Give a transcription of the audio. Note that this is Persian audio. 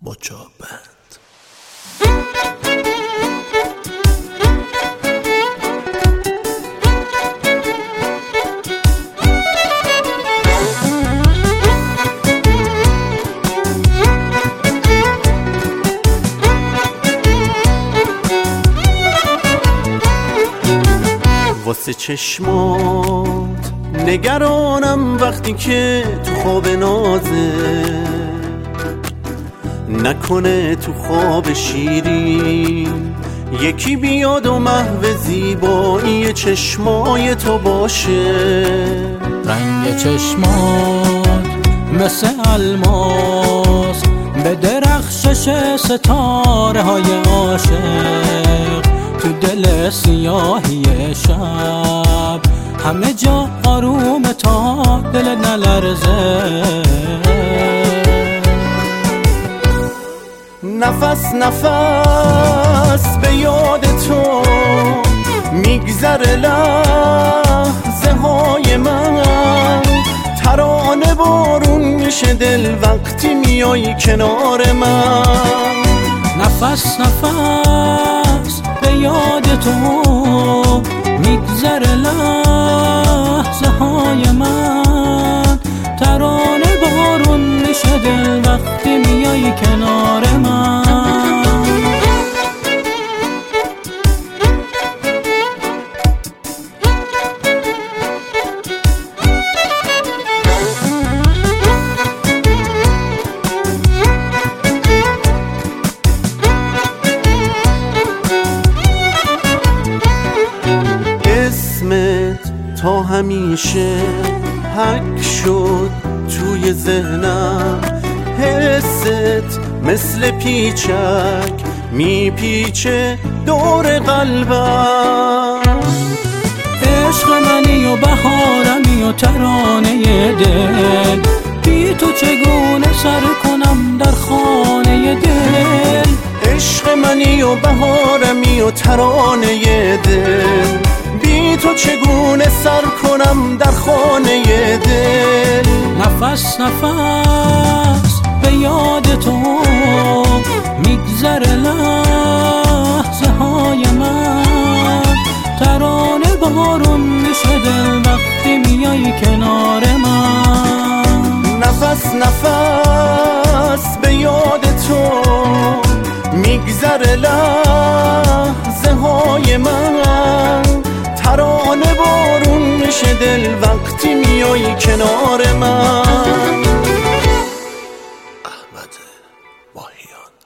مجابند. واسه چشمات نگرانم وقتی که تو خواب نازه، نکنه تو خواب شیرین یکی بیاد و محو زیبایی چشمای تو باشه. رنگ چشمات مثل الماس به درخشش ستاره های عاشق، تو دل سیاهی شب همه جا آروم تا دل نلرزه. نفس نفس به یاد تو میگذره لحظه های من، ترانه بارون میشه دل وقتی میای کنار من. نفس نفس به یاد تو میگذره لحظه های من، ترانه بارون میشه دل وقتی میای کنار من. تا همیشه حک شد توی ذهنم، حست مثل پیچک میپیچه دور قلبم. عشق منی و بهارمی و ترانه دل، بی تو چگونه سر کنم در خانه دل. عشق منی و بهارمی و ترانه دل، بی تو چگونه سر کنم در خانه دل. نفس نفس به یاد تو میگذره لحظه های من، ترانه بارون میشه دل وقتی میای کنار من. نفس نفس به یاد تو میگذره لحظه های من، ترانه بارون میشه دل وقتی میای کنار من. احمد ماهیان.